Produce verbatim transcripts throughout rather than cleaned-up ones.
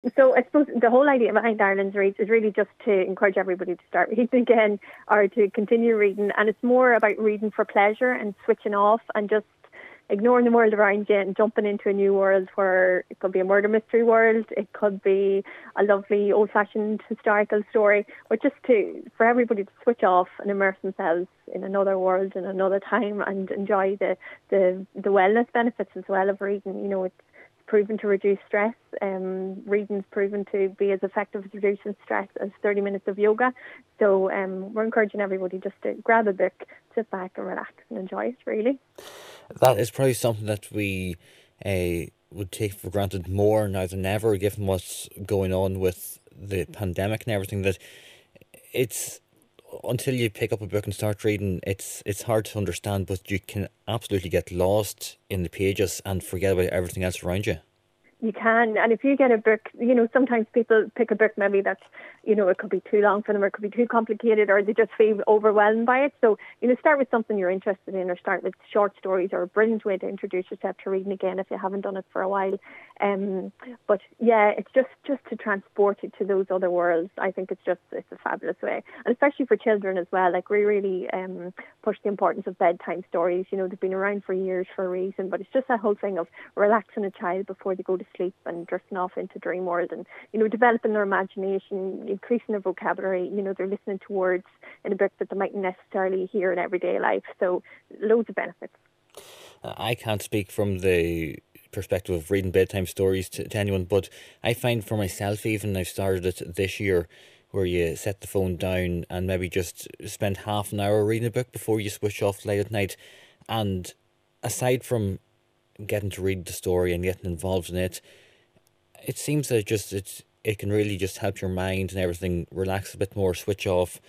So I suppose the whole idea behind Ireland's Reads is really just to encourage everybody to start reading again or to continue reading. And it's more about reading for pleasure and switching off and just ignoring the world around you and jumping into a new world where it could be a murder mystery world, it could be a lovely old-fashioned historical story, or just to for everybody to switch off and immerse themselves in another world in another time and enjoy the, the, the wellness benefits as well of reading. You know, it's proven to reduce stress. Um, reading's proven to be as effective as reducing stress as thirty minutes of yoga. So um, we're encouraging everybody just to grab a book, sit back and relax and enjoy it, really. That is probably something that we uh, would take for granted more now than ever, given what's going on with the pandemic and everything, that it's until you pick up a book and start reading, it's it's hard to understand, but you can absolutely get lost in the pages and forget about everything else around you. You can, and if you get a book, you know, sometimes people pick a book maybe that's, you know, it could be too long for them or it could be too complicated or they just feel overwhelmed by it. So, you know, start with something you're interested in or start with short stories or a brilliant way to introduce yourself to reading again if you haven't done it for a while. Um, but yeah, it's just, just to transport you to those other worlds. I think it's just, it's a fabulous way. And especially for children as well, like we really um, push the importance of bedtime stories. You know, they've been around for years for a reason, but it's just that whole thing of relaxing a child before they go to sleep and drifting off into dream world and, you know, developing their imagination, increasing their vocabulary. You know, they're listening to words in a book that they mightn't necessarily hear in everyday life. So loads of benefits. I can't speak from the perspective of reading bedtime stories to, to anyone, but I find for myself, even I've started it this year, where you set the phone down and maybe just spend half an hour reading a book before you switch off late at night. And aside from getting to read the story and getting involved in it, it seems that it just it's it can really just help your mind and everything relax a bit more, switch off,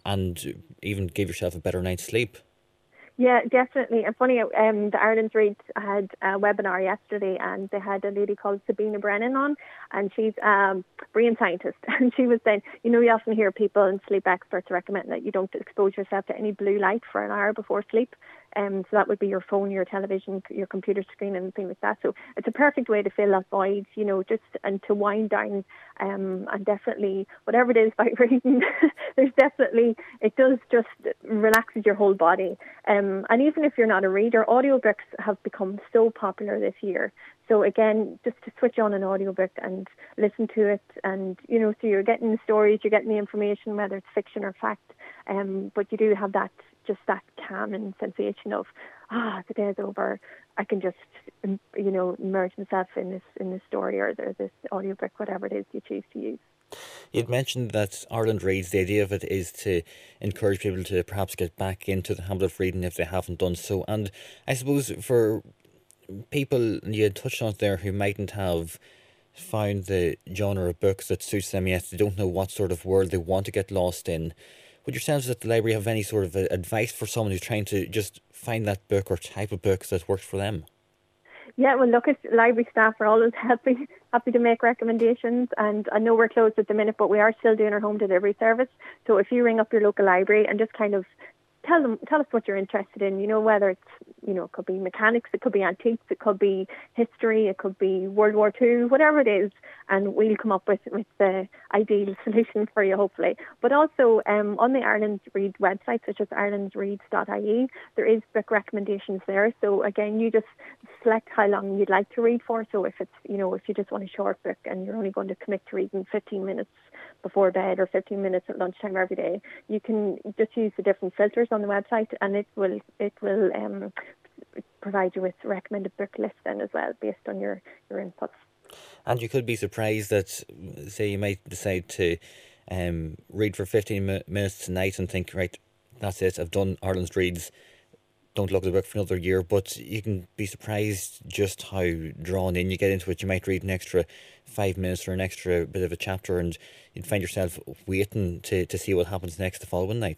and even give yourself a better night's sleep. Yeah, definitely. And funny, um, the Ireland's Reads had a webinar yesterday and they had a lady called Sabina Brennan on, and she's um, a brain scientist. And she was saying, you know, you often hear people and sleep experts recommend that you don't expose yourself to any blue light for an hour before sleep. Um, so that would be your phone, your television, your computer screen and things like that. So it's a perfect way to fill that void, you know, just and to wind down um, and definitely whatever it is about reading, there's definitely, it does just relaxes your whole body. Um, and even if you're not a reader, audiobooks have become so popular this year. So again, just to switch on an audiobook and listen to it and, you know, so you're getting the stories, you're getting the information, whether it's fiction or fact, um, but you do have that just that calming sensation of, ah, the day's over. I can just, you know, immerse myself in this in this story or this audiobook, whatever it is you choose to use. You'd mentioned that Ireland Reads, the idea of it is to encourage people to perhaps get back into the habit of reading if they haven't done so. And I suppose for people, you had touched on it there, who mightn't have found the genre of books that suits them yet, they don't know what sort of world they want to get lost in. Would yourselves at the library have any sort of advice for someone who's trying to just find that book or type of books that works for them? Yeah, well, look, at library staff are always happy happy to make recommendations, and I know we're closed at the minute, but we are still doing our home delivery service. So if you ring up your local library and just kind of tell them, tell us what you're interested in, you know, whether it's, you know, it could be mechanics, it could be antiques, it could be history, it could be World War Two, whatever it is, and we'll come up with, with the ideal solution for you, hopefully. But also um, on the Ireland Reads website, such as irelands reads dot I E, there is book recommendations there. So again, you just select how long you'd like to read for. So if it's, you know, if you just want a short book and you're only going to commit to reading fifteen minutes before bed or fifteen minutes at lunchtime every day, you can just use the different filters on the website, and it will it will um, provide you with recommended book lists then as well based on your, your inputs. And you could be surprised that, say, you might decide to um, read for fifteen mi- minutes tonight and think, right, that's it, I've done Ireland's Reads, don't look at the book for another year. But you can be surprised just how drawn in you get into it. You might read an extra five minutes or an extra bit of a chapter, and you'd find yourself waiting to, to see what happens next the following night.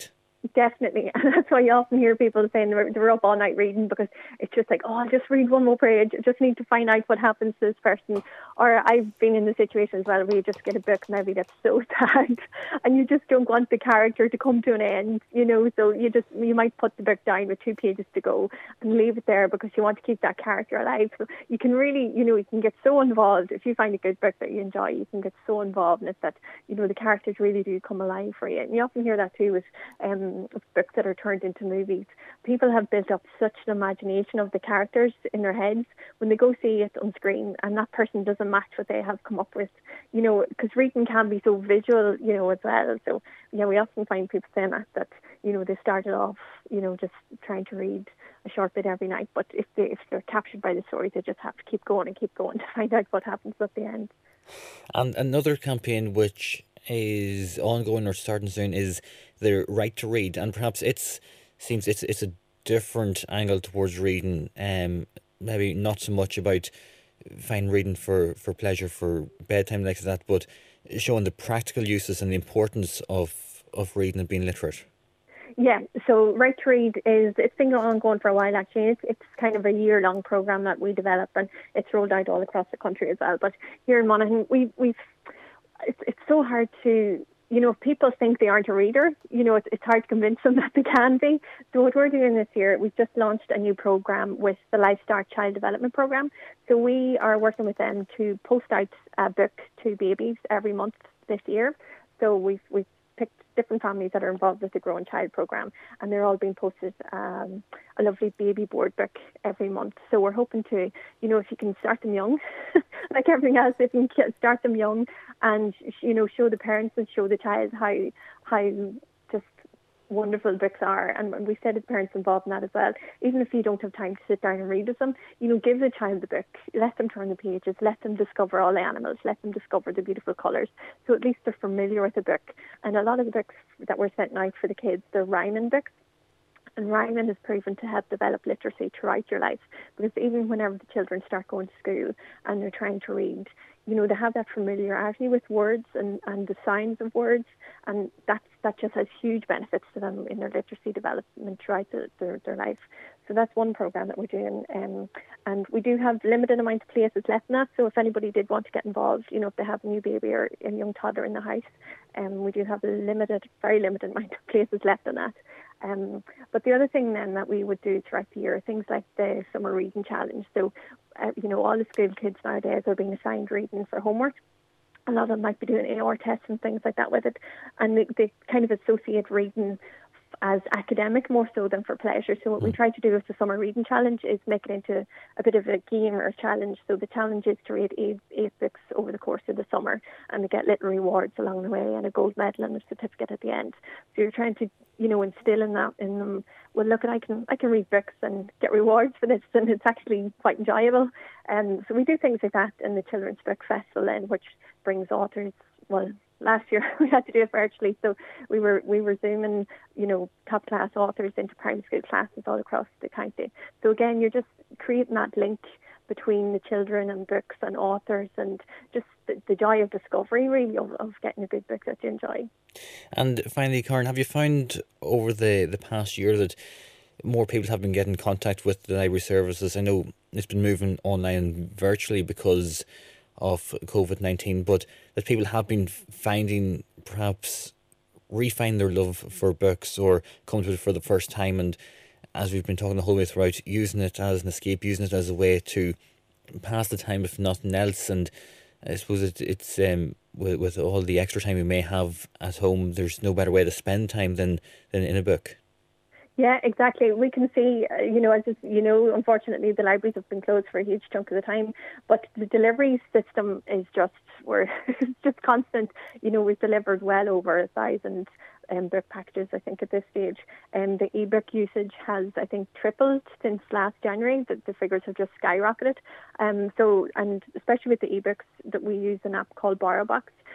Definitely. And that's why you often hear people saying they're, they're up all night reading, because it's just like, oh, I'll just read one more page. I just need to find out what happens to this person. Or I've been in the situation as well where you just get a book maybe that's so sad and you just don't want the character to come to an end, you know, so you just, you might put the book down with two pages to go and leave it there because you want to keep that character alive. So you can really, you know, you can get so involved. If you find a good book that you enjoy, you can get so involved in it that, you know, the characters really do come alive for you. And you often hear that too with um, books that are turned into movies. People have built up such an imagination of the characters in their heads when they go see it on screen, and that person doesn't match what they have come up with, you know, because reading can be so visual, you know, as well. So, yeah, we often find people saying that, that, you know, they started off, you know, just trying to read a short bit every night, but if, they, if they're captured by the story, they just have to keep going and keep going to find out what happens at the end. And another campaign which is ongoing or starting soon is the Right to Read, and perhaps it's seems it's it's a different angle towards reading. Um, maybe not so much about fine reading for, for pleasure for bedtime like that, but showing the practical uses and the importance of of reading and being literate. Yeah, so Right to Read is, it's been ongoing for a while actually. It's, it's kind of a year-long programme that we develop, and it's rolled out all across the country as well. But here in Monaghan, we, we've, it's, it's so hard to, you know, if people think they aren't a reader, you know, it's, it's hard to convince them that they can be. So what we're doing this year, we've just launched a new programme with the LifeStart Child Development Programme. So we are working with them to post out a book to babies every month this year. So we've, we've picked different families that are involved with the Growing Child programme, and they're all being posted um, a lovely baby board book every month. So we're hoping to, you know, if you can start them young, like everything else, if you can start them young and, you know, show the parents and show the child how how just wonderful books are. And we said the parents involved in that as well. Even if you don't have time to sit down and read with them, you know, give the child the book, let them turn the pages, let them discover all the animals, let them discover the beautiful colours. So at least they're familiar with the book. And a lot of the books that we're sending out for the kids, they're rhyming books. And rhyming is proven to help develop literacy throughout your life, because even whenever the children start going to school and they're trying to read, you know, they have that familiarity with words and, and the signs of words, and that's, that just has huge benefits to them in their literacy development throughout the, their, their life. So that's one programme that we're doing. Um, and we do have limited amount of places left in that, so if anybody did want to get involved, you know, if they have a new baby or a young toddler in the house, um, we do have a limited, very limited amount of places left in that. Um, but the other thing then that we would do throughout the year are things like the Summer Reading Challenge. So, uh, you know, all the school kids nowadays are being assigned reading for homework. A lot of them might be doing A R tests and things like that with it. And they, they kind of associate reading as academic more so than for pleasure. So what we try to do with the Summer Reading Challenge is make it into a bit of a game or a challenge. So the challenge is to read eight, eight books over the course of the summer, and they get little rewards along the way and a gold medal and a certificate at the end. So you're trying to, you know, instill in that in them, well, look, I can I can read books and get rewards for this, and it's actually quite enjoyable. And um, so we do things like that in the Children's Book Festival, then, which brings authors, well, last year we had to do it virtually, so we were we were zooming, you know, top class authors into primary school classes all across the county. So again, you're just creating that link between the children and books and authors, and just the, the joy of discovery, really, of, of getting a good book that you enjoy. And finally, Karen, have you found over the, the past year that more people have been getting in contact with the library services? I know it's been moving online virtually because of COVID nineteen, but that people have been finding, perhaps refine their love for books or come to it for the first time, and as we've been talking the whole way throughout, using it as an escape, using it as a way to pass the time if nothing else. And I suppose it, it's um with, with all the extra time you may have at home, there's no better way to spend time than, than in a book. Yeah, exactly. We can see, uh, you know, as you know, unfortunately, the libraries have been closed for a huge chunk of the time, but the delivery system is just, we're it's just constant. You know, we've delivered well over a thousand um, book packages, I think, at this stage. And the ebook usage has, I think, tripled since last January. The, the figures have just skyrocketed. Um, so, and especially with the ebooks, that we use an app called BorrowBox.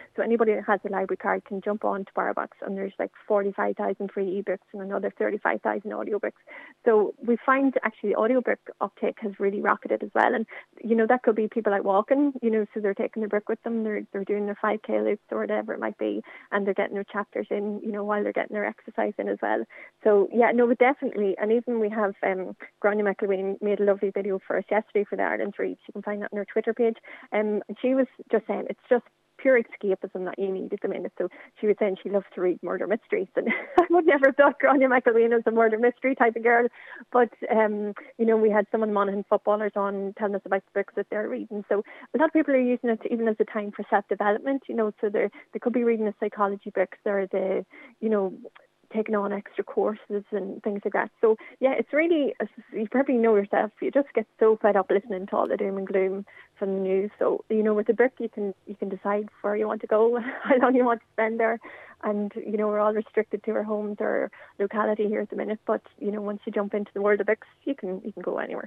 So anybody that has a library card can jump on to BarBox, and there's like forty-five thousand free ebooks and another thirty-five thousand audiobooks. So we find actually the audiobook uptake has really rocketed as well. And, you know, that could be people like walking, you know, so they're taking their book with them, they're, they're doing their five K loops or whatever it might be, and they're getting their chapters in, you know, while they're getting their exercise in as well. So, yeah, no, but definitely. And even we have um, Grania McElween made a lovely video for us yesterday for the Ireland Reads. You can find that on her Twitter page. Um, and she was just saying it's just pure escapism that you need at the minute. So she was saying she loves to read murder mysteries, and I would never have thought Grania McElween was a murder mystery type of girl. But um, you know, we had some of the Monaghan footballers on telling us about the books that they're reading. So a lot of people are using it even as a time for self-development. You know, so they they could be reading the psychology books or the, you know, taking on extra courses and things like that. So yeah, it's really, you probably know yourself, you just get so fed up listening to all the doom and gloom from the news. So, you know, with the book you can you can decide where you want to go, how long you want to spend there. And, you know, we're all restricted to our homes or locality here at the minute, but, you know, once you jump into the world of books, you can you can go anywhere.